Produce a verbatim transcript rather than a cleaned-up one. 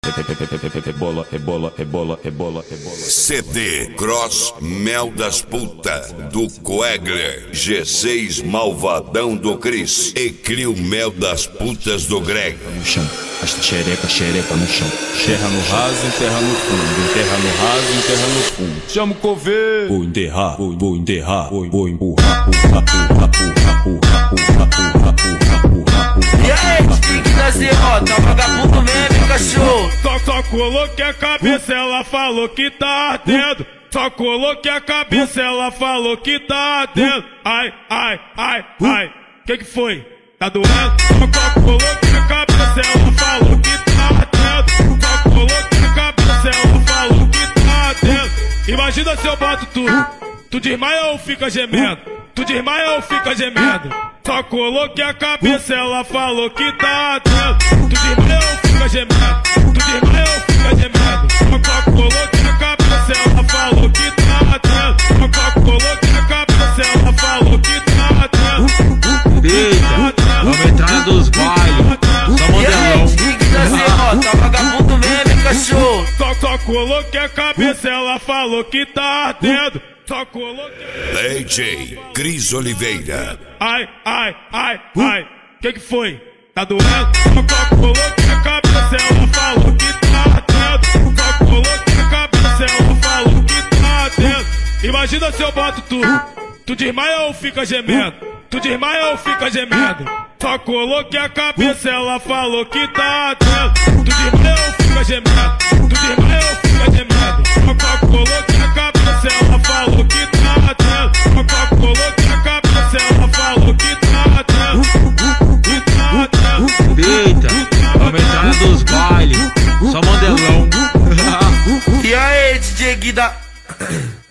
Rebola, rebola, rebola, rebola, rebola. C D Cross Mel das Puta do Coegler, G seis Malvadão do Cris e Crio Mel das Putas do Greg. No chão, as xereca, xereca no chão. Xerra no raso, enterra no fundo. Enterra no raso, enterra no fundo. Chama o coveiro. Vou enterrar, vou, vou enterrar, vou, vou empurrar, empurrar, empurrar, empurrar, empurrar, empurrar, empurrar, empurrar. E aí, Tique da Serrota, vagabundo mesmo, cachorro. Só, só coloquei a cabeça, ela falou que tá ardendo. Só coloquei a cabeça, ela falou que tá ardendo. Ai, ai, ai, ai, que que foi? Tá doendo? Só coloquei a cabeça, ela falou que tá ardendo. Só coloquei a cabeça, ela falou que tá ardendo. Imagina se eu boto tudo, tu desmaia ou fica gemendo? Tu desmaia ou fica gemendo? Só coloquei a cabeça, ela falou que tá ardendo. Tu desmaia ou fica gemendo? Tu desmaia ou fica gemendo? Só coloquei a cabeça, ela falou que tá ardendo. Só coloquei a cabeça, ela falou que tá ardendo. Eita, vamos entrar nos bailes, só E aí, modelão. Tique da Serrota, vagabundo mesmo, cachorro. Só, só coloquei a cabeça, ela falou que tá ardendo. Só coloquei. D J Cris Oliveira. Ai, ai, ai, ai, que que foi? Tá doendo? Só coloquei a cabeça, ela falou que tá ardendo. Só coloquei a cabeça, ela falou que tá ardendo. Imagina se eu boto tudo, tu desmaia ou fica gemendo? Tu desmaia ou fica gemendo? Só coloquei a cabeça, ela falou que tá ardendo. Tu desmaia ou fica gemendo? Tu desmaia ou fica gemendo? Só coloquei a cabeça, ela falou que tá ardendo. Só coloquei a cabeça, ela falou que tá ardendo. Que tá ardendo. Eita, vamos entrar nos bailes, só modelão. E aí, D J Guida.